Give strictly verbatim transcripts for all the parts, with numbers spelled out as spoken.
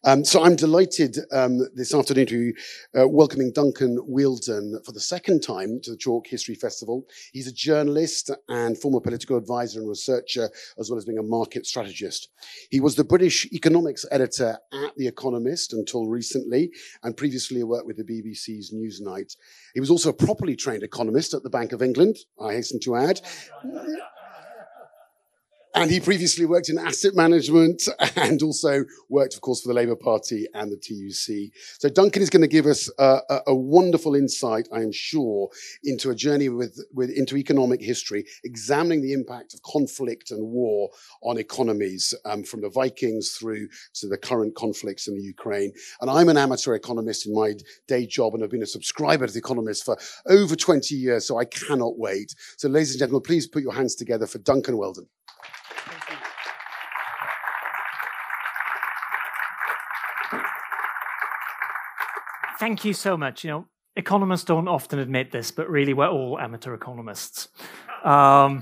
Um, so I'm delighted um, this afternoon to be uh, welcoming Duncan Wealdon for the second time to the Chalk History Festival. He's a journalist and former political advisor and researcher, as well as being a market strategist. He was the British economics editor at The Economist until recently, and previously worked with the B B C's Newsnight. He was also a properly trained economist at the Bank of England, I hasten to add. And he previously worked in asset management and also worked, of course, for the Labour Party and the T U C. So Duncan is going to give us a, a, a wonderful insight, I am sure, into a journey with, with into economic history, examining the impact of conflict and war on economies, um, from the Vikings through to the current conflicts in the Ukraine. And I'm an amateur economist in my day job and have been a subscriber to The Economist for over twenty years, so I cannot wait. So ladies and gentlemen, please put your hands together for Duncan Wealdon. Thank you so much. You know, economists don't often admit this, but really we're all amateur economists. Um,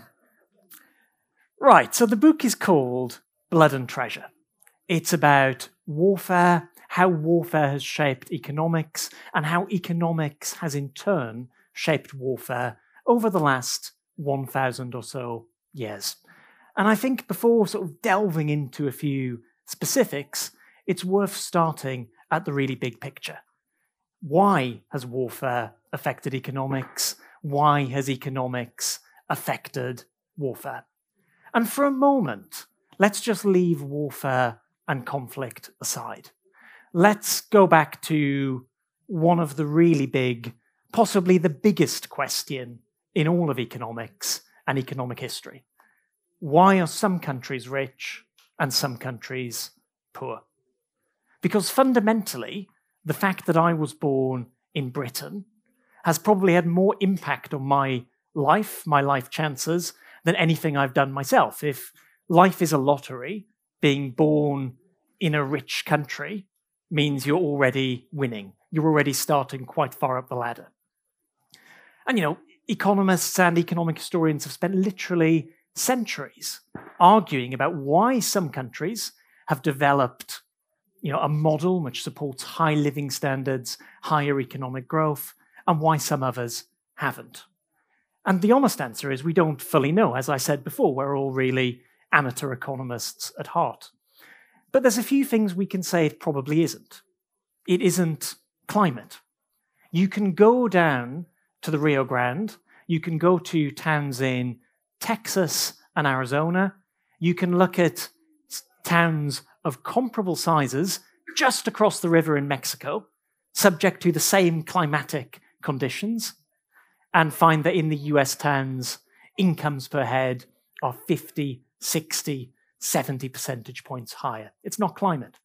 right, so the book is called Blood and Treasure. It's about warfare, how warfare has shaped economics, and how economics has in turn shaped warfare over the last one thousand or so years. And I think before sort of delving into a few specifics, it's worth starting at the really big picture. Why has warfare affected economics? Why has economics affected warfare? And for a moment, let's just leave warfare and conflict aside. Let's go back to one of the really big, possibly the biggest question in all of economics and economic history. Why are some countries rich and some countries poor? Because fundamentally, the fact that I was born in Britain has probably had more impact on my life, my life chances, than anything I've done myself. If life is a lottery, being born in a rich country means you're already winning. You're already starting quite far up the ladder. And, you know, economists and economic historians have spent literally centuries arguing about why some countries have developed you know, a model which supports high living standards, higher economic growth, and why some others haven't. And the honest answer is we don't fully know. As I said before, we're all really amateur economists at heart. But there's a few things we can say it probably isn't. It isn't climate. You can go down to the Rio Grande, you can go to towns in Texas and Arizona, you can look at towns of comparable sizes just across the river in Mexico, subject to the same climatic conditions, and find that in the U S towns, incomes per head are fifty, sixty, seventy percentage points higher. It's not climate.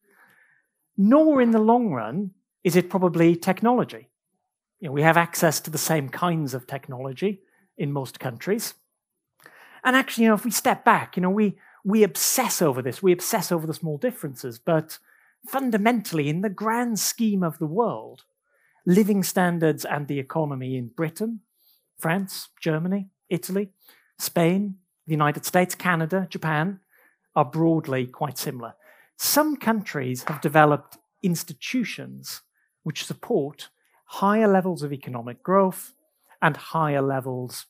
Nor in the long run is it probably technology. You know, we have access to the same kinds of technology in most countries. And actually, you know, if we step back, you know, we We obsess over this, we obsess over the small differences, but fundamentally, in the grand scheme of the world, living standards and the economy in Britain, France, Germany, Italy, Spain, the United States, Canada, Japan, are broadly quite similar. Some countries have developed institutions which support higher levels of economic growth and higher levels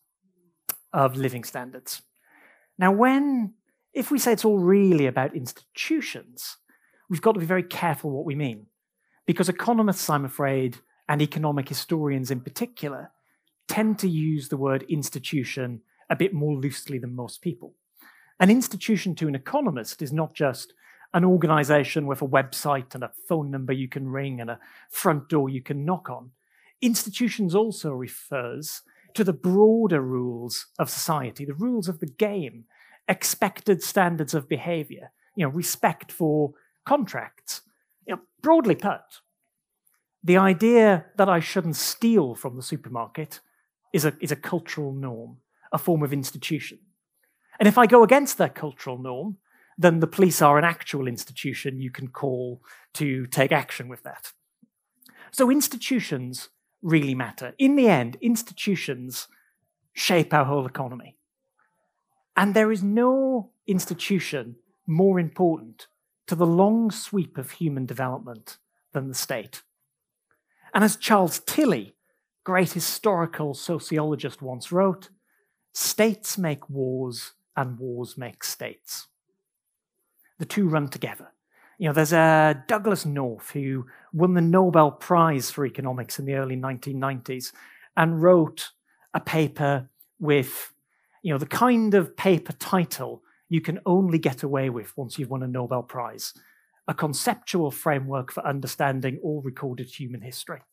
of living standards. Now, when If we say it's all really about institutions, we've got to be very careful what we mean. Because economists, I'm afraid, and economic historians in particular, tend to use the word institution a bit more loosely than most people. An institution to an economist is not just an organization with a website and a phone number you can ring and a front door you can knock on. Institutions also refers to the broader rules of society, the rules of the game, expected standards of behavior, you know, respect for contracts. You know, broadly put, the idea that I shouldn't steal from the supermarket is a, is a cultural norm, a form of institution. And if I go against that cultural norm, then the police are an actual institution you can call to take action with that. So institutions really matter. In the end, institutions shape our whole economy. And there is no institution more important to the long sweep of human development than the state. And as Charles Tilly, great historical sociologist, once wrote, states make wars and wars make states. The two run together. You know, there's a Douglas North who won the Nobel Prize for economics in the early nineteen nineties and wrote a paper with, you know, the kind of paper title you can only get away with once you've won a Nobel Prize: A Conceptual Framework for Understanding All Recorded Human History.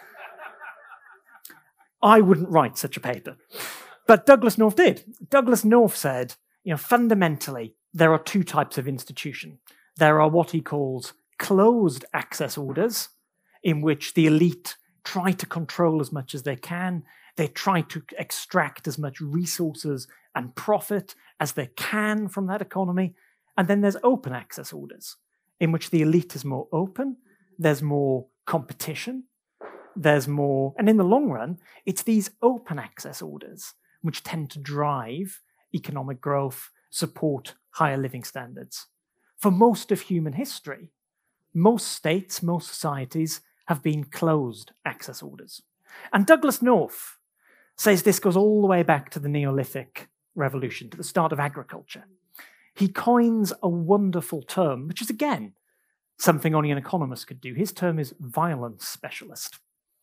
I wouldn't write such a paper. But Douglas North did. Douglas North said, you know, fundamentally, there are two types of institution. There are what he calls closed access orders, in which the elite try to control as much as they can. They try to extract as much resources and profit as they can from that economy. And then there's open access orders, in which the elite is more open, there's more competition, there's more, and in the long run, it's these open access orders which tend to drive economic growth, support higher living standards. For most of human history, most states, most societies have been closed access orders. And Douglas North says this goes all the way back to the Neolithic revolution, to the start of agriculture. He coins a wonderful term, which is, again, something only an economist could do. His term is violence specialist.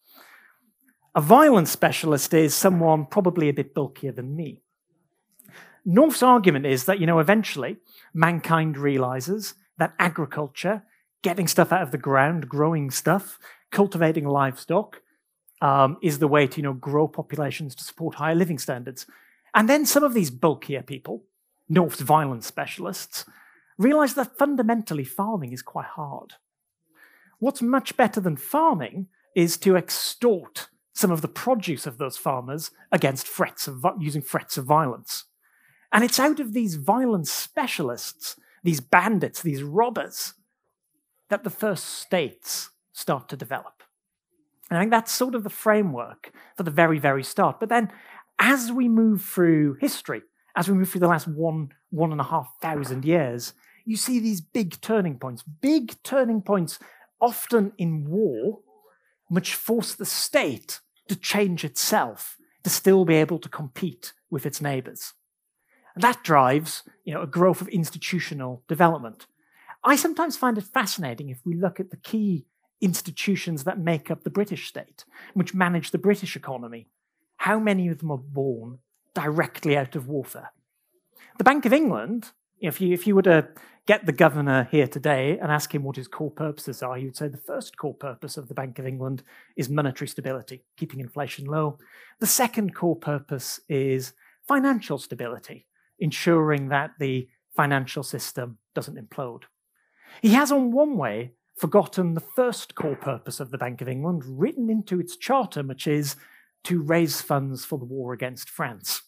A violence specialist is someone probably a bit bulkier than me. North's argument is that, you know, eventually mankind realizes that agriculture, getting stuff out of the ground, growing stuff, cultivating livestock, um, is the way to, you know, grow populations to support higher living standards. And then some of these bulkier people, North's violence specialists, realize that fundamentally farming is quite hard. What's much better than farming is to extort some of the produce of those farmers against threats of using threats of violence. And it's out of these violence specialists, these bandits, these robbers, that the first states start to develop. And I think that's sort of the framework for the very, very start. But then as we move through history, as we move through the last one, one and a half thousand years, you see these big turning points, big turning points often in war, which force the state to change itself, to still be able to compete with its neighbours. And that drives, you know, a growth of institutional development. I sometimes find it fascinating if we look at the key institutions that make up the British state, which manage the British economy. How many of them are born directly out of warfare? The Bank of England, if you, if you were to get the governor here today and ask him what his core purposes are, he would say the first core purpose of the Bank of England is monetary stability, keeping inflation low. The second core purpose is financial stability, ensuring that the financial system doesn't implode. He has, on one way, forgotten the first core purpose of the Bank of England, written into its charter, which is to raise funds for the war against France.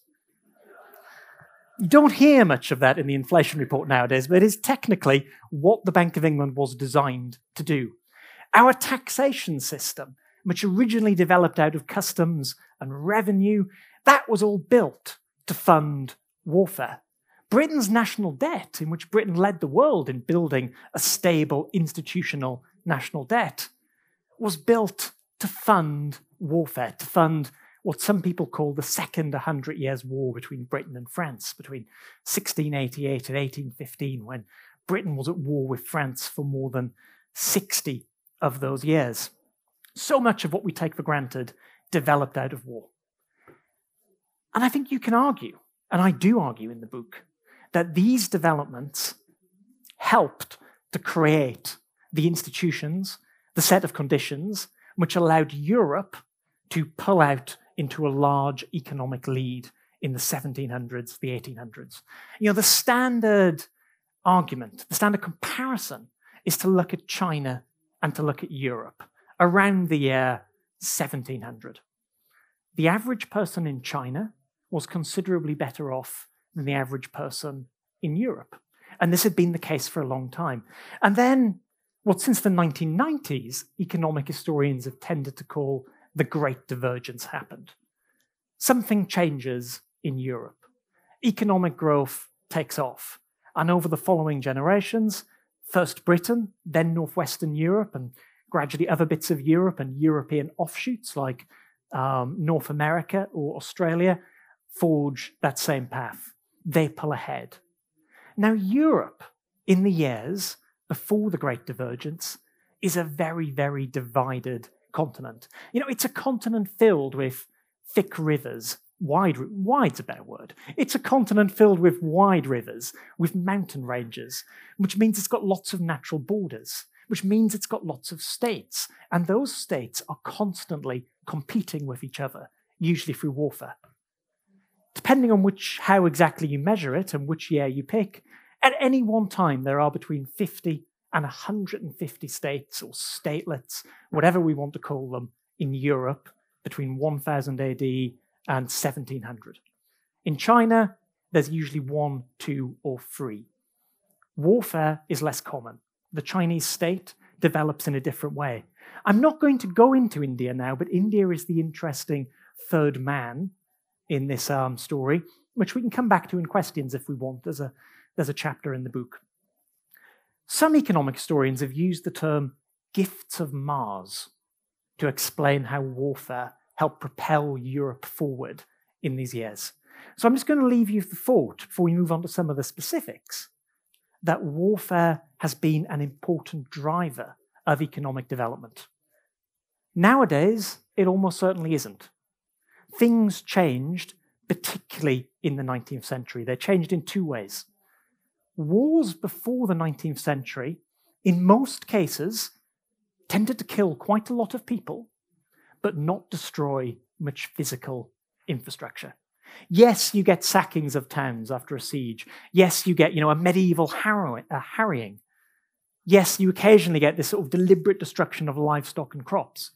You don't hear much of that in the inflation report nowadays, but it is technically what the Bank of England was designed to do. Our taxation system, which originally developed out of customs and revenue, that was all built to fund warfare. Britain's national debt, in which Britain led the world in building a stable institutional national debt, was built to fund warfare, to fund what some people call the Second Hundred Years' War between Britain and France, between sixteen eighty-eight and eighteen fifteen, when Britain was at war with France for more than sixty of those years. So much of what we take for granted developed out of war. And I think you can argue, and I do argue in the book, that these developments helped to create the institutions, the set of conditions which allowed Europe to pull out into a large economic lead in the seventeen hundreds, the eighteen hundreds. You know, the standard argument, the standard comparison is to look at China and to look at Europe around the year seventeen hundred. The average person in China was considerably better off than the average person in Europe. And this had been the case for a long time. And then, what since the nineteen nineties, economic historians have tended to call the Great Divergence happened. Something changes in Europe. Economic growth takes off. And over the following generations, First Britain, then Northwestern Europe, and gradually other bits of Europe and European offshoots like um, North America or Australia forge that same path. They pull ahead. Now, Europe, in the years before the Great Divergence, is a very, very divided continent. You know, it's a continent filled with thick rivers, wide, wide's a better word. It's a continent filled with wide rivers, with mountain ranges, which means it's got lots of natural borders, which means it's got lots of states. And those states are constantly competing with each other, usually through warfare. Depending on which, how exactly you measure it and which year you pick, at any one time there are between fifty and one hundred fifty states or statelets, whatever we want to call them, in Europe between one thousand A D and seventeen hundred. In China, there's usually one, two, or three. Warfare is less common. The Chinese state develops in a different way. I'm not going to go into India now, but India is the interesting third man in this um, story, which we can come back to in questions if we want. There's a, there's a chapter in the book. Some economic historians have used the term gifts of Mars to explain how warfare helped propel Europe forward in these years. So I'm just going to leave you with the thought, before we move on to some of the specifics, that warfare has been an important driver of economic development. Nowadays, it almost certainly isn't. Things changed, particularly in the nineteenth century. They changed in two ways. Wars before the nineteenth century, in most cases, tended to kill quite a lot of people, but not destroy much physical infrastructure. Yes, you get sackings of towns after a siege. Yes, you get, you know, a medieval harrowing, a harrying. Yes, you occasionally get this sort of deliberate destruction of livestock and crops.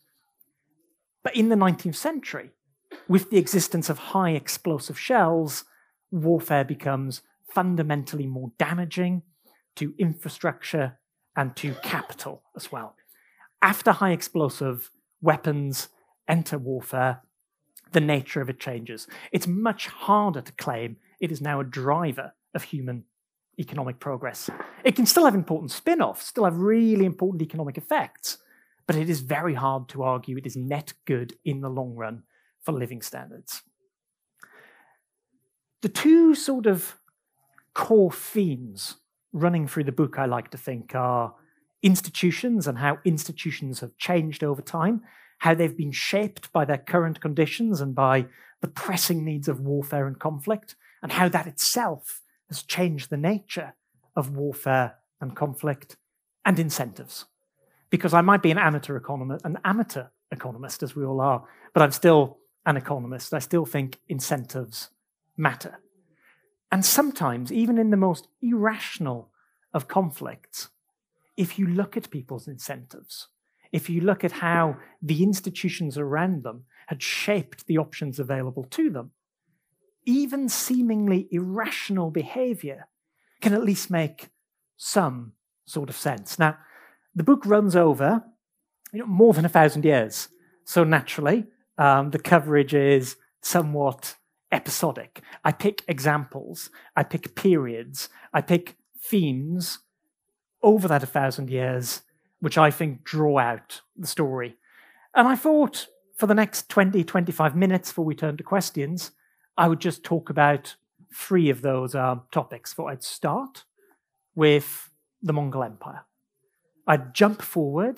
But in the nineteenth century, with the existence of high explosive shells, warfare becomes fundamentally more damaging to infrastructure and to capital as well. After high explosive weapons enter warfare, the nature of it changes. It's much harder to claim it is now a driver of human economic progress. It can still have important spin-offs, still have really important economic effects, but it is very hard to argue it is net good in the long run for living standards. The two sort of core themes running through the book, I like to think, are institutions and how institutions have changed over time, how they've been shaped by their current conditions and by the pressing needs of warfare and conflict, and how that itself has changed the nature of warfare and conflict, and incentives. Because I might be an amateur economist, an amateur economist, as we all are, but I'm still an economist. I still think incentives matter. And sometimes, even in the most irrational of conflicts, if you look at people's incentives, if you look at how the institutions around them had shaped the options available to them, even seemingly irrational behavior can at least make some sort of sense. Now, the book runs over you know, more than a thousand years. So naturally, um, the coverage is somewhat episodic. I pick examples, I pick periods, I pick themes over that a thousand years, which I think draw out the story. And I thought for the next twenty, twenty-five minutes before we turn to questions, I would just talk about three of those um, topics. So I'd start with the Mongol Empire. I'd jump forward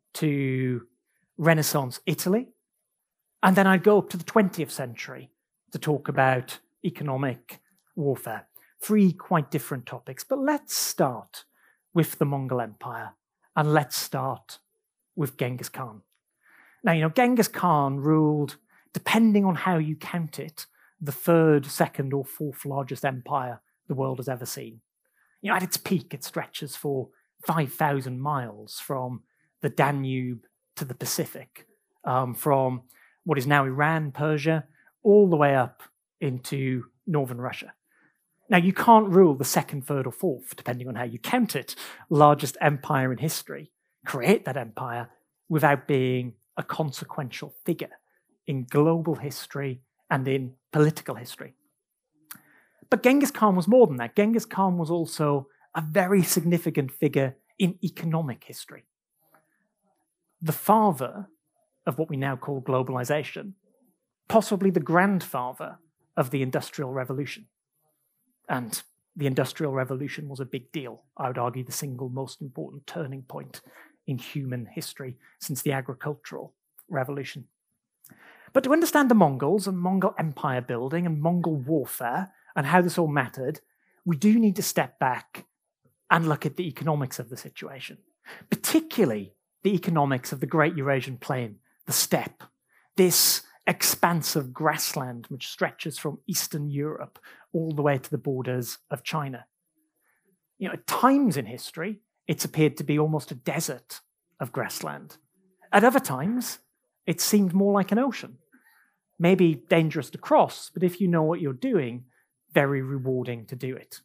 to Renaissance Italy, and then I'd go up to the twentieth century to talk about economic warfare. Three quite different topics, but let's start with the Mongol Empire, and let's start with Genghis Khan. Now, you know, Genghis Khan ruled, depending on how you count it, the third, second, or fourth largest empire the world has ever seen. You know, at its peak, it stretches for five thousand miles from the Danube to the Pacific, um, from what is now Iran, Persia, all the way up into northern Russia. Now, you can't rule the second, third, or fourth, depending on how you count it, largest empire in history, create that empire without being a consequential figure in global history and in political history. But Genghis Khan was more than that. Genghis Khan was also a very significant figure in economic history. The father of what we now call globalization, possibly the grandfather of the Industrial Revolution. And the Industrial Revolution was a big deal. I would argue the single most important turning point in human history since the agricultural revolution. But to understand the Mongols and Mongol empire building and Mongol warfare and how this all mattered, we do need to step back and look at the economics of the situation, particularly the economics of the Great Eurasian Plain, the steppe, this expanse of grassland which stretches from Eastern Europe all the way to the borders of China. You know, at times in history, it's appeared to be almost a desert of grassland. At other times, it seemed more like an ocean. Maybe dangerous to cross, but if you know what you're doing, very rewarding to do it.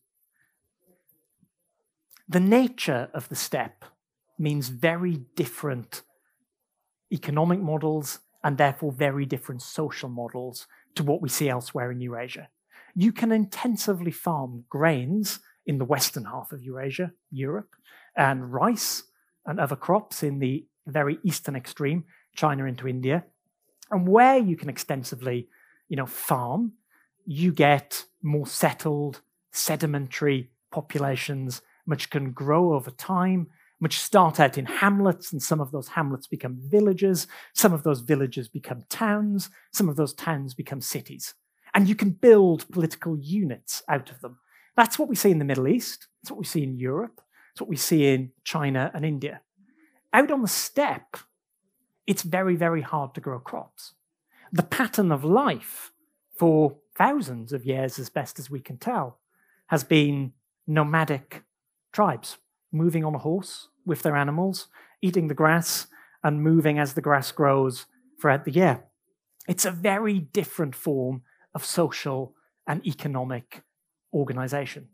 The nature of the steppe means very different economic models and therefore very different social models to what we see elsewhere in Eurasia. You can intensively farm grains in the western half of Eurasia, Europe, and rice and other crops in the very eastern extreme, China into India. And where you can extensively, you know, farm, you get more settled, sedimentary populations, which can grow over time, which start out in hamlets, and some of those hamlets become villages, some of those villages become towns, some of those towns become cities. And you can build political units out of them. That's what we see in the Middle East, that's what we see in Europe, it's what we see in China and India. Out on the steppe, it's very, very hard to grow crops. The pattern of life for thousands of years, as best as we can tell, has been nomadic tribes, moving on a horse with their animals, eating the grass, and moving as the grass grows throughout the year. It's a very different form of social and economic organization.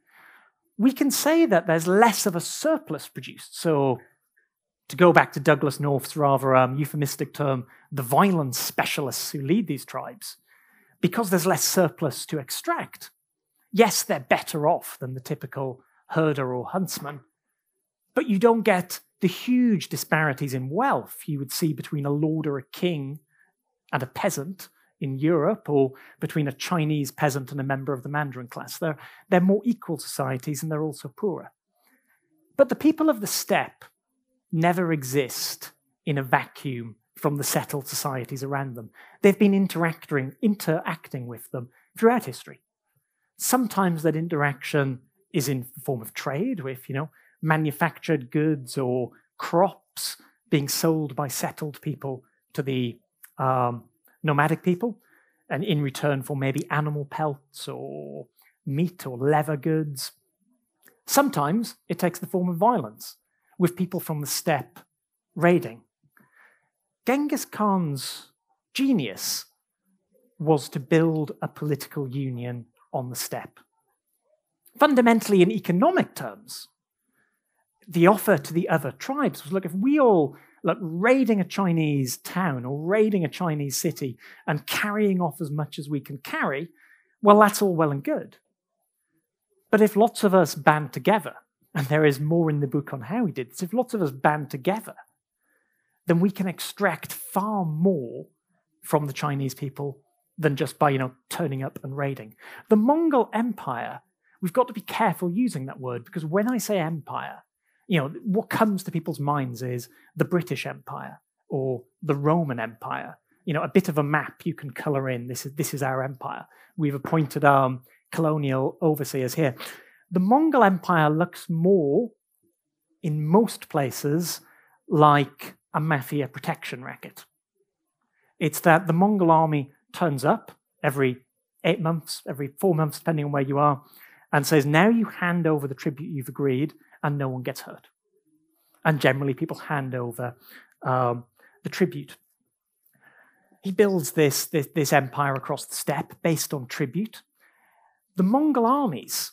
We can say that there's less of a surplus produced. So, to go back to Douglas North's rather um, euphemistic term, the violence specialists who lead these tribes, because there's less surplus to extract, yes, they're better off than the typical herder or huntsman, but you don't get the huge disparities in wealth you would see between a lord or a king and a peasant in Europe, or between a Chinese peasant and a member of the Mandarin class. They're, they're more equal societies, and they're also poorer. But the people of the steppe never exist in a vacuum from the settled societies around them. They've been interacting, interacting with them throughout history. Sometimes that interaction is in the form of trade, with, you know, manufactured goods or crops being sold by settled people to the um, nomadic people, and in return for maybe animal pelts or meat or leather goods. Sometimes it takes the form of violence, with people from the steppe raiding. Genghis Khan's genius was to build a political union on the steppe. Fundamentally, in economic terms, the offer to the other tribes was, look, if we all, look, raiding a Chinese town or raiding a Chinese city and carrying off as much as we can carry, well, that's all well and good. But if lots of us band together, and there is more in the book on how he did this, if lots of us band together, then we can extract far more from the Chinese people than just by, you know, turning up and raiding. The Mongol Empire, we've got to be careful using that word, because when I say empire, you know, what comes to people's minds is the British Empire or the Roman Empire. You know, a bit of a map you can colour in. This is this is our empire. We've appointed um, colonial overseers here. The Mongol Empire looks more, in most places, like a mafia protection racket. It's that the Mongol army turns up every eight months, every four months, depending on where you are, and says, now you hand over the tribute you've agreed, and no one gets hurt. And generally, people hand over um, the tribute. He builds this, this, this empire across the steppe based on tribute. The Mongol armies,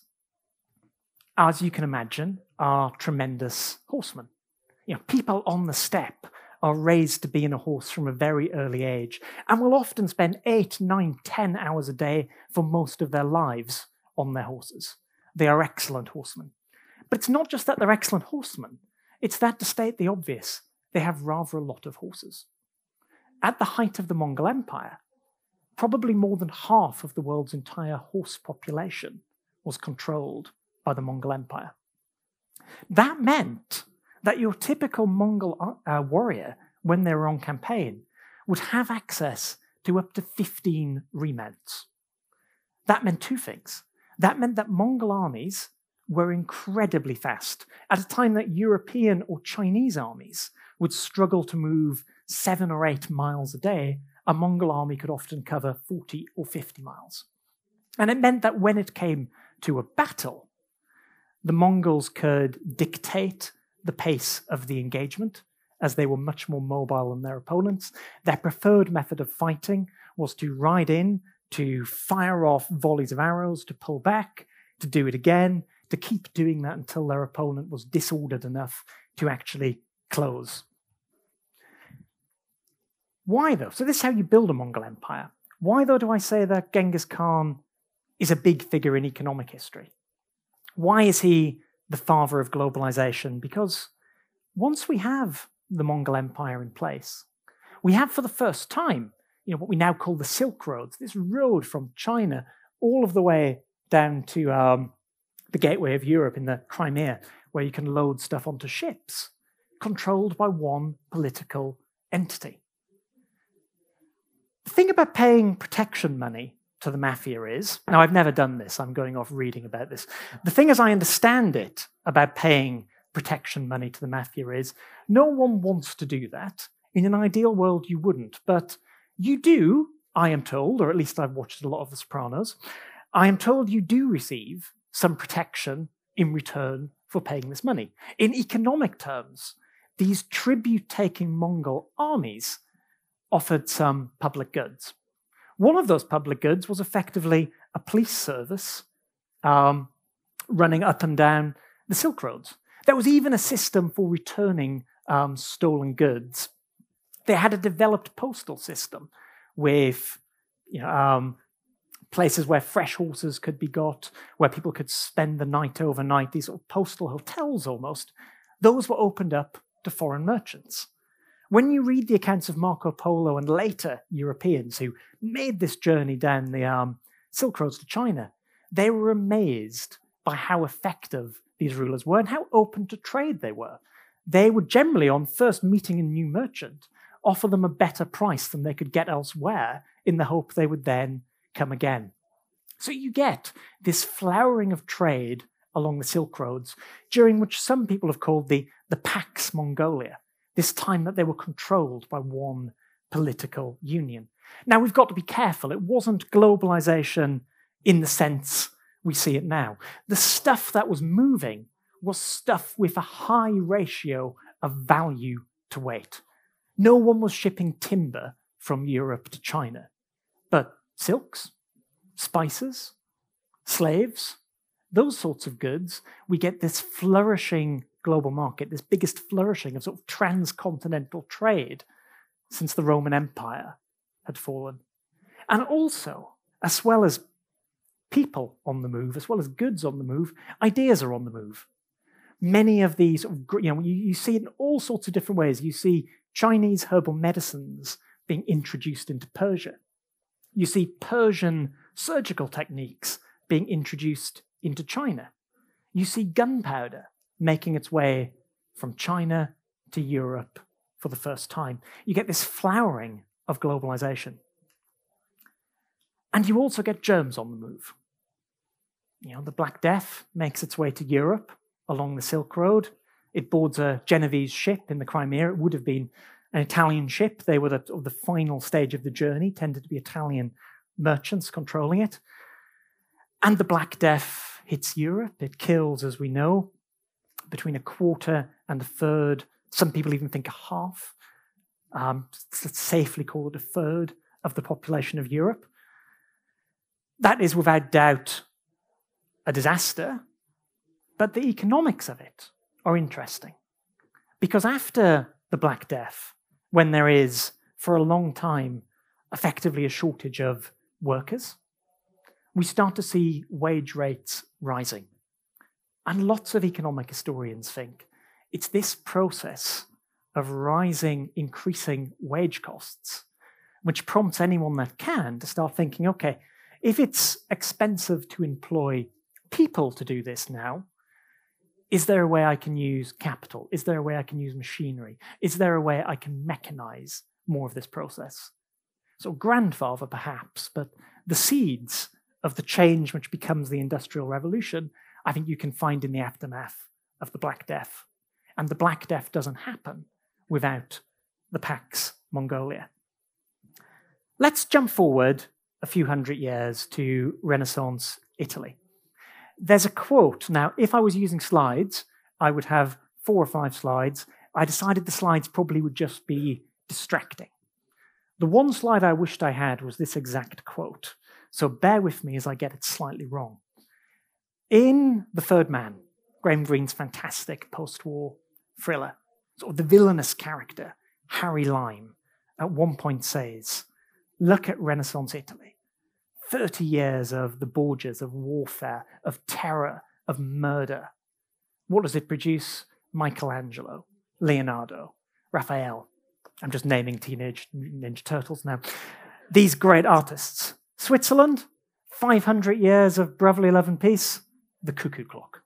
as you can imagine, are tremendous horsemen. You know, people on the steppe are raised to be in a horse from a very early age, and will often spend eight, nine, ten hours a day for most of their lives on their horses. They are excellent horsemen. But it's not just that they're excellent horsemen. It's that, to state the obvious, they have rather a lot of horses. At the height of the Mongol Empire, probably more than half of the world's entire horse population was controlled by the Mongol Empire. That meant that your typical Mongol uh, warrior, when they were on campaign, would have access to up to fifteen remounts. That meant two things. That meant that Mongol armies were incredibly fast at a time that European or Chinese armies would struggle to move seven or eight miles a day. A Mongol army could often cover forty or fifty miles. And it meant that when it came to a battle, the Mongols could dictate the pace of the engagement, as they were much more mobile than their opponents. Their preferred method of fighting was to ride in, to fire off volleys of arrows, to pull back, to do it again, to keep doing that until their opponent was disordered enough to actually close. Why, though? So this is how you build a Mongol empire. Why, though, do I say that Genghis Khan is a big figure in economic history? Why is he the father of globalization? Because once we have the Mongol Empire in place, we have for the first time, you know, what we now call the Silk Roads, this road from China all of the way down to um, the gateway of Europe in the Crimea, where you can load stuff onto ships, controlled by one political entity. The thing about paying protection money to the mafia is, now I've never done this, I'm going off reading about this. The thing as I understand it about paying protection money to the mafia is, no one wants to do that. In an ideal world, you wouldn't, but you do, I am told, or at least I've watched a lot of The Sopranos, I am told you do receive some protection in return for paying this money. In economic terms, these tribute-taking Mongol armies offered some public goods. One of those public goods was effectively a police service um, running up and down the Silk Roads. There was even a system for returning um, stolen goods. They had a developed postal system with you know, um, places where fresh horses could be got, where people could spend the night overnight, these sort of postal hotels almost. Those were opened up to foreign merchants. When you read the accounts of Marco Polo and later Europeans who made this journey down the um, Silk Roads to China, they were amazed by how effective these rulers were and how open to trade they were. They would generally, on first meeting a new merchant, offer them a better price than they could get elsewhere in the hope they would then come again. So you get this flowering of trade along the Silk Roads, during which some people have called the, the Pax Mongolia, this time that they were controlled by one political union. Now, we've got to be careful. It wasn't globalization in the sense we see it now. The stuff that was moving was stuff with a high ratio of value to weight. No one was shipping timber from Europe to China, but silks, spices, slaves, those sorts of goods, we get this flourishing global market, this biggest flourishing of sort of transcontinental trade since the Roman Empire had fallen. And also, as well as people on the move, as well as goods on the move, ideas are on the move. Many of these, you know, you, you see it in all sorts of different ways. You see Chinese herbal medicines being introduced into Persia. You see Persian surgical techniques being introduced into China. You see gunpowder making its way from China to Europe for the first time. You get this flowering of globalization. And you also get germs on the move. You know, the Black Death makes its way to Europe along the Silk Road. It boards a Genovese ship in the Crimea. It would have been an Italian ship. They were the, the final stage of the journey, tended to be Italian merchants controlling it. And the Black Death hits Europe. It kills, as we know, between a quarter and a third, some people even think a half, um, let's safely call it a third of the population of Europe. That is without doubt a disaster, but the economics of it are interesting. Because after the Black Death, when there is, for a long time, effectively a shortage of workers, we start to see wage rates rising. And lots of economic historians think it's this process of rising, increasing wage costs, which prompts anyone that can to start thinking, okay, if it's expensive to employ people to do this now, is there a way I can use capital? Is there a way I can use machinery? Is there a way I can mechanize more of this process? So grandfather, perhaps, but the seeds of the change which becomes the Industrial Revolution, I think you can find in the aftermath of the Black Death. And the Black Death doesn't happen without the Pax Mongolia. Let's jump forward a few hundred years to Renaissance Italy. There's a quote. Now, if I was using slides, I would have four or five slides. I decided the slides probably would just be distracting. The one slide I wished I had was this exact quote. So bear with me as I get it slightly wrong. In The Third Man, Graham Greene's fantastic post-war thriller, sort of the villainous character, Harry Lime, at one point says, look at Renaissance Italy. thirty years of the Borgias, of warfare, of terror, of murder. What does it produce? Michelangelo, Leonardo, Raphael. I'm just naming Teenage Ninja Turtles now. These great artists. Switzerland, five hundred years of brotherly love and peace, the cuckoo clock.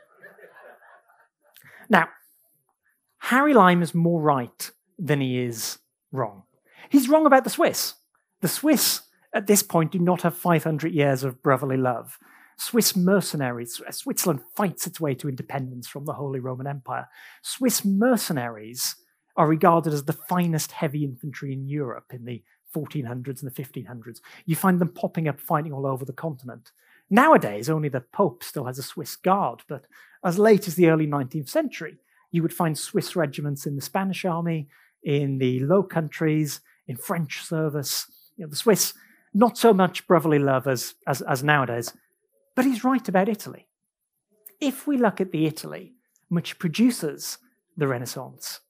Now, Harry Lime is more right than he is wrong. He's wrong about the Swiss. The Swiss, at this point, do not have five hundred years of brotherly love. Swiss mercenaries, Switzerland fights its way to independence from the Holy Roman Empire. Swiss mercenaries are regarded as the finest heavy infantry in Europe in the fourteen hundreds and the fifteen hundreds. You find them popping up fighting all over the continent. Nowadays, only the Pope still has a Swiss Guard, but as late as the early nineteenth century, you would find Swiss regiments in the Spanish army, in the Low Countries, in French service. You know, the Swiss, not so much brotherly love as, as, as nowadays, but he's right about Italy. If we look at the Italy which produces the Renaissance,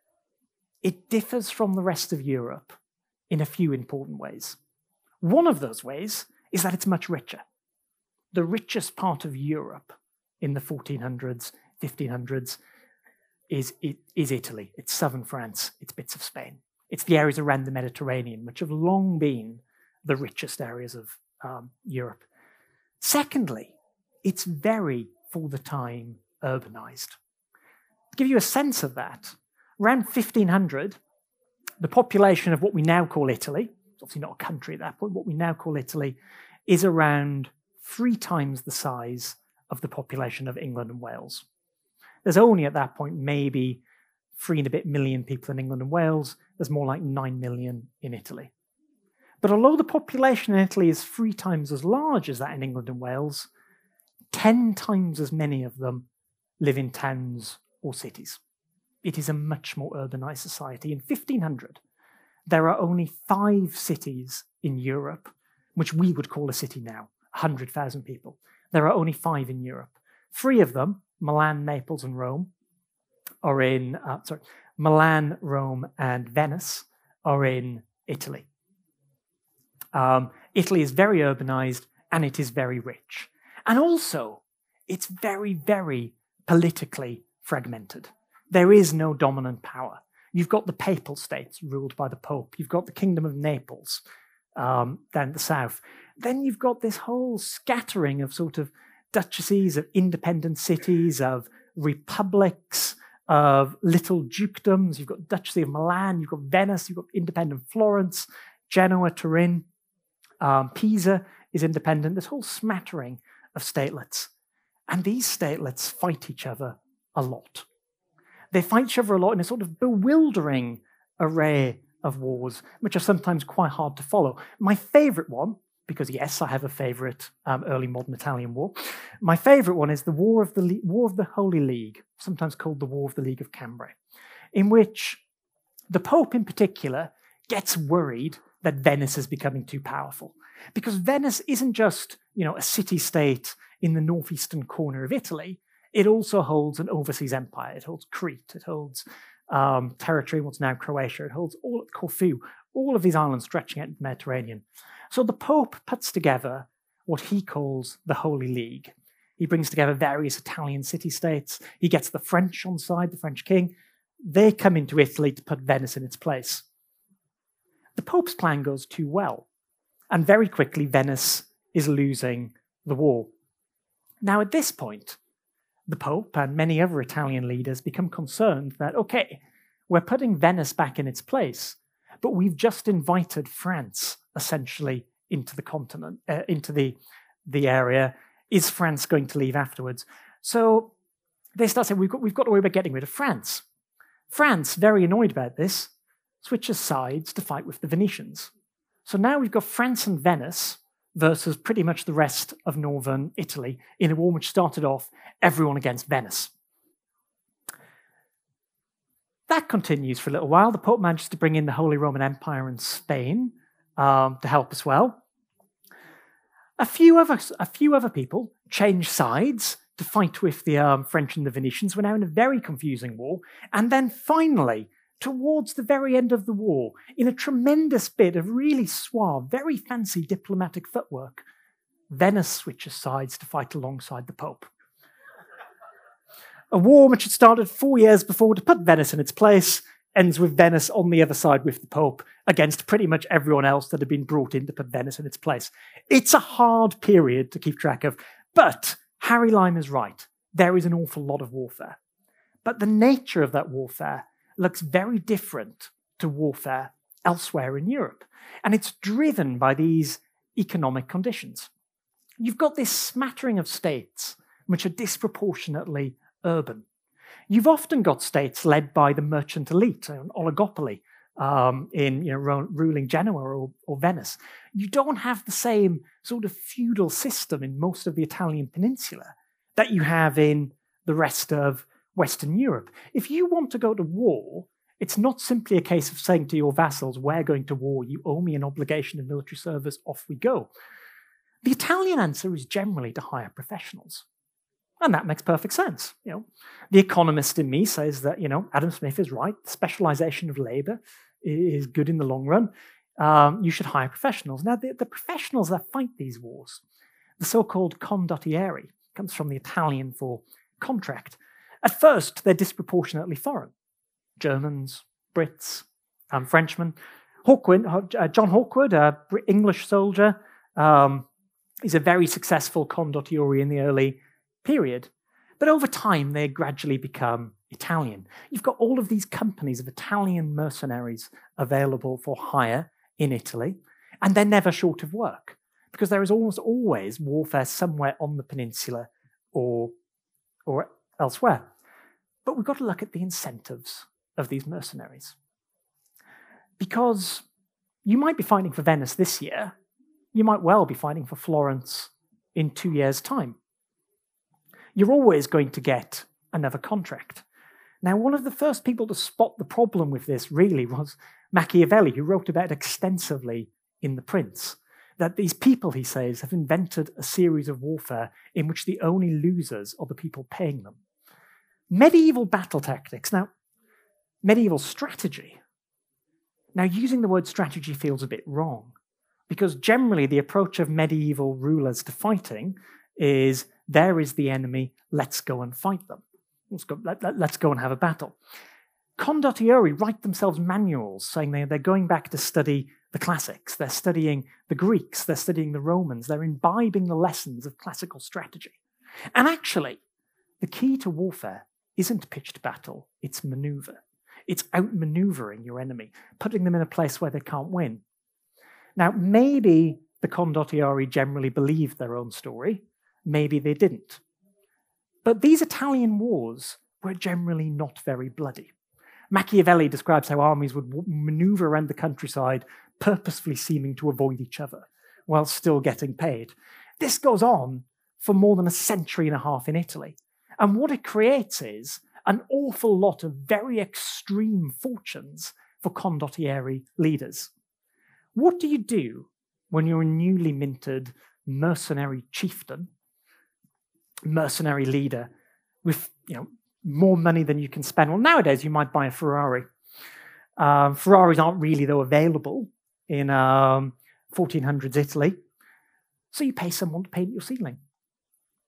it differs from the rest of Europe in a few important ways. One of those ways is that it's much richer. The richest part of Europe in the fourteen hundreds, fifteen hundreds is, is Italy. It's southern France. It's bits of Spain. It's the areas around the Mediterranean, which have long been the richest areas of um, Europe. Secondly, it's very, for the time, urbanized. To give you a sense of that, around fifteen hundred, the population of what we now call Italy, it's obviously not a country at that point, what we now call Italy, is around three times the size of the population of England and Wales. There's only at that point maybe three and a bit million people in England and Wales. There's more like nine million in Italy. But although the population in Italy is three times as large as that in England and Wales, ten times as many of them live in towns or cities. It is a much more urbanized society. In fifteen hundred, there are only five cities in Europe, which we would call a city now, one hundred thousand people. There are only five in Europe. Three of them, Milan, Naples, and Rome, are in, uh, sorry, Milan, Rome, and Venice are in Italy. Um, Italy is very urbanized and it is very rich. And also, it's very, very politically fragmented. There is no dominant power. You've got the papal states ruled by the Pope. You've got the Kingdom of Naples um, down the south. Then you've got this whole scattering of sort of duchies, of independent cities, of republics, of little dukedoms. You've got Duchy of Milan, you've got Venice, you've got independent Florence, Genoa, Turin. Um, Pisa is independent. This whole smattering of statelets. And these statelets fight each other a lot. They fight each other a lot in a sort of bewildering array of wars, which are sometimes quite hard to follow. My favorite one, because yes, I have a favorite um, early modern Italian war. My favorite one is the War of the Le- War of the Holy League, sometimes called the War of the League of Cambrai, in which the Pope in particular gets worried that Venice is becoming too powerful. Because Venice isn't just, you know, a city-state in the northeastern corner of Italy. It also holds an overseas empire. It holds Crete. It holds um, territory in what's now Croatia. It holds all of Corfu, all of these islands stretching out into the Mediterranean. So the Pope puts together what he calls the Holy League. He brings together various Italian city-states. He gets the French on side, the French king. They come into Italy to put Venice in its place. The Pope's plan goes too well, and very quickly Venice is losing the war. Now, at this point, the Pope and many other Italian leaders become concerned that, okay, we're putting Venice back in its place, but we've just invited France, essentially, into the continent, uh, into the, the area. Is France going to leave afterwards? So they start saying, we've got, we've got to worry about getting rid of France. France, very annoyed about this, switches sides to fight with the Venetians. So now we've got France and Venice versus pretty much the rest of northern Italy in a war which started off everyone against Venice. That continues for a little while. The Pope manages to bring in the Holy Roman Empire and Spain um, to help as well. A few other, a few other people change sides to fight with the um, French and the Venetians. We're now in a very confusing war. And then finally, towards the very end of the war, in a tremendous bit of really suave, very fancy diplomatic footwork, Venice switches sides to fight alongside the Pope. A war which had started four years before to put Venice in its place ends with Venice on the other side with the Pope against pretty much everyone else that had been brought in to put Venice in its place. It's a hard period to keep track of, but Harry Lime is right. There is an awful lot of warfare. But the nature of that warfare looks very different to warfare elsewhere in Europe. And it's driven by these economic conditions. You've got this smattering of states which are disproportionately urban. You've often got states led by the merchant elite, an oligopoly um, in you know, ruling Genoa or, or Venice. You don't have the same sort of feudal system in most of the Italian peninsula that you have in the rest of Western Europe. If you want to go to war, it's not simply a case of saying to your vassals, we're going to war, you owe me an obligation of military service, off we go. The Italian answer is generally to hire professionals. And that makes perfect sense. You know, the economist in me says that, you know, Adam Smith is right. The specialization of labor is good in the long run. Um, you should hire professionals. Now, the, the professionals that fight these wars, the so-called condottieri, comes from the Italian for contract. At first, they're disproportionately foreign. Germans, Brits, um, Frenchmen. Hawkwood, uh, John Hawkwood, a English soldier, um, is a very successful condottieri in the early period. But over time, they gradually become Italian. You've got all of these companies of Italian mercenaries available for hire in Italy, and they're never short of work because there is almost always warfare somewhere on the peninsula or, or elsewhere. But we've got to look at the incentives of these mercenaries. Because you might be fighting for Venice this year, you might well be fighting for Florence in two years' time. You're always going to get another contract. Now, one of the first people to spot the problem with this really was Machiavelli, who wrote about it extensively in The Prince, that these people, he says, have invented a series of warfare in which the only losers are the people paying them. Medieval battle tactics. Now, medieval strategy. Now, using the word strategy feels a bit wrong, because generally the approach of medieval rulers to fighting is, there is the enemy, let's go and fight them. Let's go, let, let, let's go and have a battle. Condottieri write themselves manuals saying they, they're going back to study the classics. They're studying the Greeks. They're studying the Romans. They're imbibing the lessons of classical strategy. And actually, the key to warfare isn't pitched battle, it's maneuver. It's outmaneuvering your enemy, putting them in a place where they can't win. Now, maybe the condottieri generally believed their own story. Maybe they didn't. But these Italian wars were generally not very bloody. Machiavelli describes how armies would maneuver around the countryside, purposefully seeming to avoid each other, while still getting paid. This goes on for more than a century and a half in Italy. And what it creates is an awful lot of very extreme fortunes for condottieri leaders. What do you do when you're a newly minted mercenary chieftain, mercenary leader with, you know, more money than you can spend? Well, nowadays you might buy a Ferrari. Uh, Ferraris aren't really, though, available in um, fourteen hundreds Italy. So you pay someone to paint your ceiling.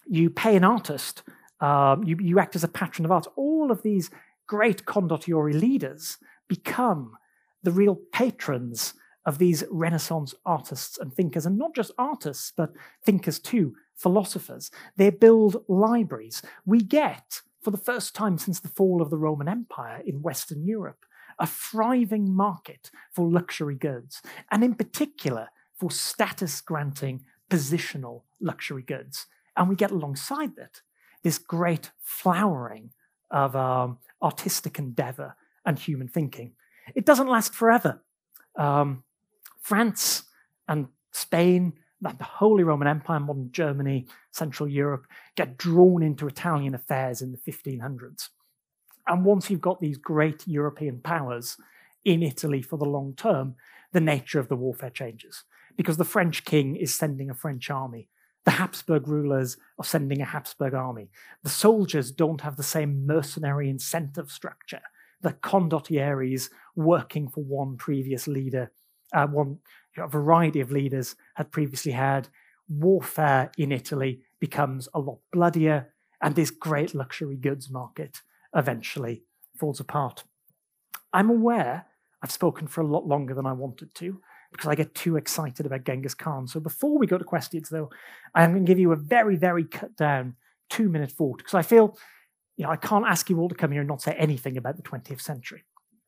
you pay an artist, um, you, you act as a patron of art. All of these great condottieri leaders become the real patrons of these Renaissance artists and thinkers, and not just artists, but thinkers too, philosophers. They build libraries. We get, for the first time since the fall of the Roman Empire in Western Europe, a thriving market for luxury goods, and in particular for status-granting positional luxury goods. And we get alongside that this great flowering of um, artistic endeavor and human thinking. It doesn't last forever. Um, France and Spain, the Holy Roman Empire, modern Germany, Central Europe, get drawn into Italian affairs in the fifteen hundreds. And once you've got these great European powers in Italy for the long term, the nature of the warfare changes. Because the French king is sending a French army. The Habsburg rulers are sending a Habsburg army. The soldiers don't have the same mercenary incentive structure. The condottieris working for one previous leader, uh, one you know, variety of leaders had previously had. Warfare in Italy becomes a lot bloodier, and this great luxury goods market eventually falls apart. I'm aware I've spoken for a lot longer than I wanted to, because I get too excited about Genghis Khan. So before we go to questions, though, I'm going to give you a very, very cut down two-minute thought, because I feel you know, I can't ask you all to come here and not say anything about the twentieth century.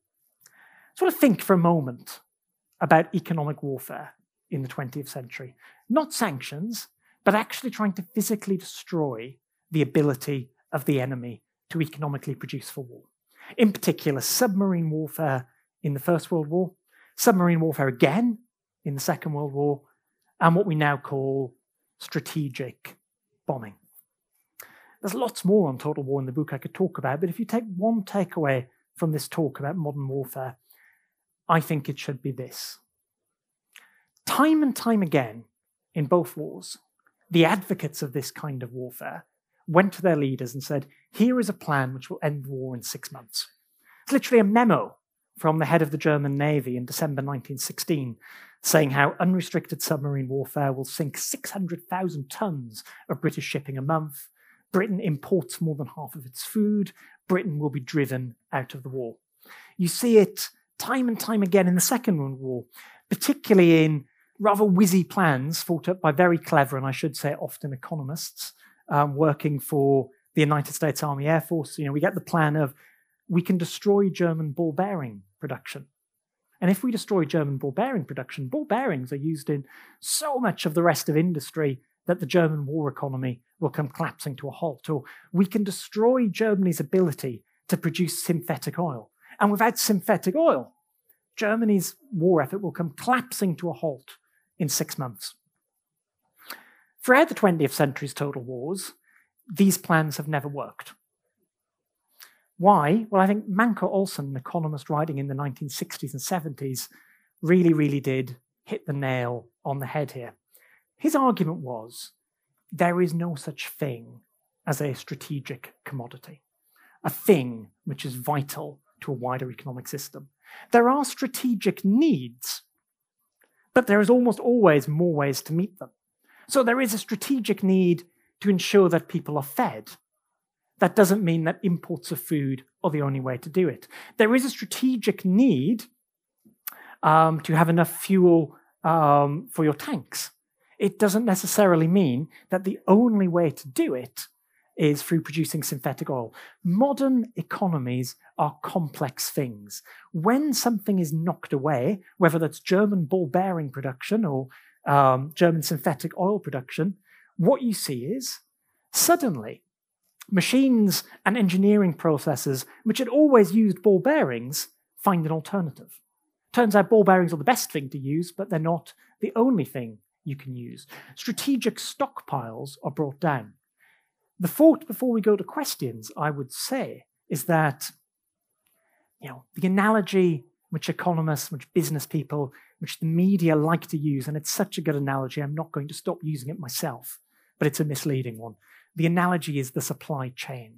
So I want to think for a moment about economic warfare in the twentieth century. Not sanctions, but actually trying to physically destroy the ability of the enemy to economically produce for war. In particular, submarine warfare in the First World War, submarine warfare again in the Second World War, and what we now call strategic bombing. There's lots more on total war in the book I could talk about, but if you take one takeaway from this talk about modern warfare, I think it should be this. Time and time again, in both wars, the advocates of this kind of warfare went to their leaders and said, here is a plan which will end the war in six months. It's literally a memo from the head of the German Navy in December nineteen sixteen, saying how unrestricted submarine warfare will sink six hundred thousand tons of British shipping a month. Britain imports more than half of its food. Britain will be driven out of the war. You see it time and time again in the Second World War, particularly in rather whizzy plans thought up by very clever, and I should say often economists, um, working for the United States Army Air Force. You know, we get the plan of, we can destroy German ball bearing production. And if we destroy German ball bearing production, ball bearings are used in so much of the rest of industry that the German war economy will come collapsing to a halt. Or we can destroy Germany's ability to produce synthetic oil. And without synthetic oil, Germany's war effort will come collapsing to a halt in six months. Throughout the twentieth century's total wars, these plans have never worked. Why? Well, I think Manco Olson, an economist writing in the nineteen sixties and seventies, really, really did hit the nail on the head here. His argument was, there is no such thing as a strategic commodity, a thing which is vital to a wider economic system. There are strategic needs, but there is almost always more ways to meet them. So there is a strategic need to ensure that people are fed. That doesn't mean that imports of food are the only way to do it. There is a strategic need um, to have enough fuel um, for your tanks. It doesn't necessarily mean that the only way to do it is through producing synthetic oil. Modern economies are complex things. When something is knocked away, whether that's German ball bearing production or um, German synthetic oil production, what you see is suddenly machines and engineering processes which had always used ball bearings find an alternative. Turns out ball bearings are the best thing to use, but they're not the only thing you can use. Strategic stockpiles are brought down. The thought before we go to questions, I would say, is that you know, the analogy which economists, which business people, which the media like to use, and it's such a good analogy, I'm not going to stop using it myself, but it's a misleading one. The analogy is the supply chain.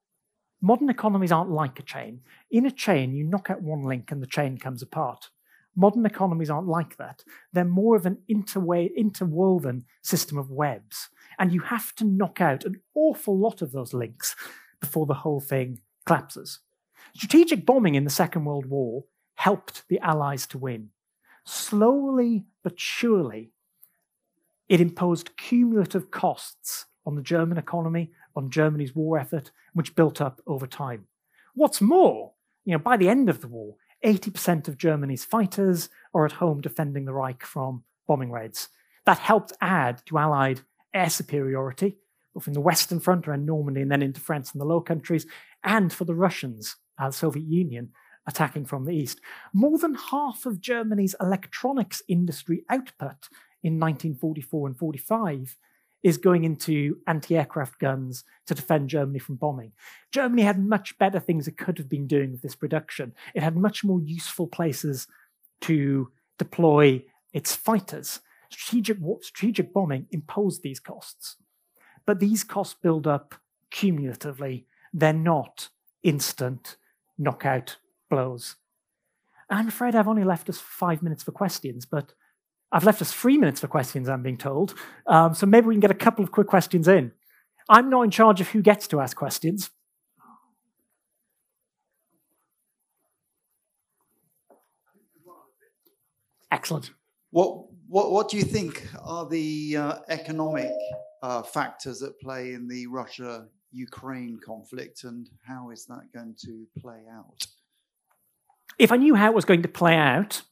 Modern economies aren't like a chain. In a chain, you knock out one link and the chain comes apart. Modern economies aren't like that. They're more of an interway, interwoven system of webs. And you have to knock out an awful lot of those links before the whole thing collapses. Strategic bombing in the Second World War helped the Allies to win. Slowly but surely, it imposed cumulative costs on the German economy, on Germany's war effort, which built up over time. What's more, you know, by the end of the war, eighty percent of Germany's fighters are at home defending the Reich from bombing raids. That helped add to Allied air superiority, both in the Western Front around Normandy and then into France and the Low Countries, and for the Russians, uh, the Soviet Union, attacking from the east. More than half of Germany's electronics industry output in nineteen forty-four and forty-five is going into anti-aircraft guns to defend Germany from bombing. Germany had much better things it could have been doing with this production. It had much more useful places to deploy its fighters. Strategic, strategic bombing imposed these costs. But these costs build up cumulatively. They're not instant knockout blows. I'm afraid I've only left us five minutes for questions, but I've left us three minutes for questions, I'm being told. Um, so maybe we can get a couple of quick questions in. I'm not in charge of who gets to ask questions. Excellent. What, what, what do you think are the uh, economic uh, factors at play in the Russia-Ukraine conflict, and how is that going to play out? If I knew how it was going to play out,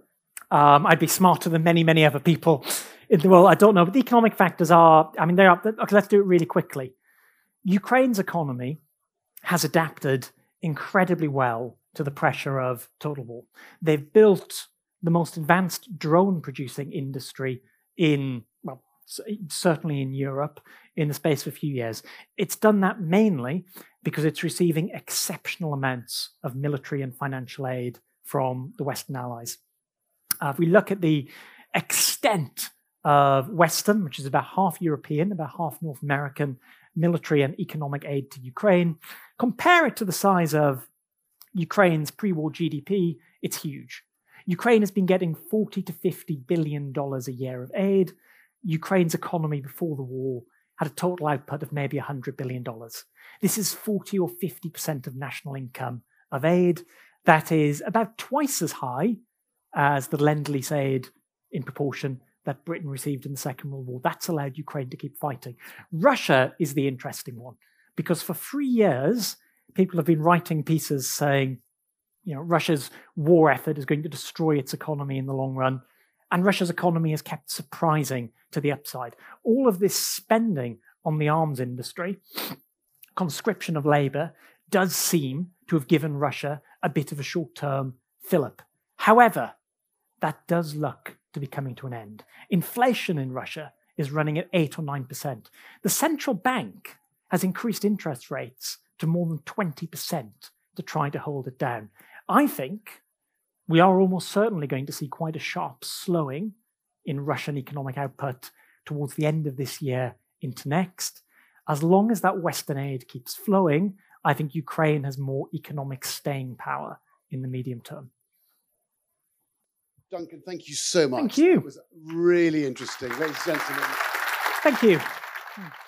um, I'd be smarter than many, many other people in the world. I don't know, but the economic factors are, I mean, they are, okay, let's do it really quickly. Ukraine's economy has adapted incredibly well to the pressure of total war. They've built the most advanced drone-producing industry in, well, certainly in Europe, in the space of a few years. It's done that mainly because it's receiving exceptional amounts of military and financial aid from the Western allies. Uh, if we look at the extent of Western, which is about half European, about half North American, military and economic aid to Ukraine, compare it to the size of Ukraine's pre-war G D P, it's huge. Ukraine has been getting forty to fifty billion dollars a year of aid. Ukraine's economy before the war had a total output of maybe one hundred billion dollars. This is forty or fifty percent of national income of aid. That is about twice as high as the Lend-Lease aid in proportion that Britain received in the Second World War. That's allowed Ukraine to keep fighting. Russia is the interesting one, because for three years, people have been writing pieces saying, you know, Russia's war effort is going to destroy its economy in the long run. And Russia's economy has kept surprising to the upside. All of this spending on the arms industry, conscription of labor, does seem to have given Russia a bit of a short-term fillip. However, that does look to be coming to an end. Inflation in Russia is running at eight or nine percent. The central bank has increased interest rates to more than twenty percent to try to hold it down. I think we are almost certainly going to see quite a sharp slowing in Russian economic output towards the end of this year into next. As long as that Western aid keeps flowing, I think Ukraine has more economic staying power in the medium term. Duncan, thank you so much. Thank you. It was really interesting. Ladies and gentlemen. Thank you.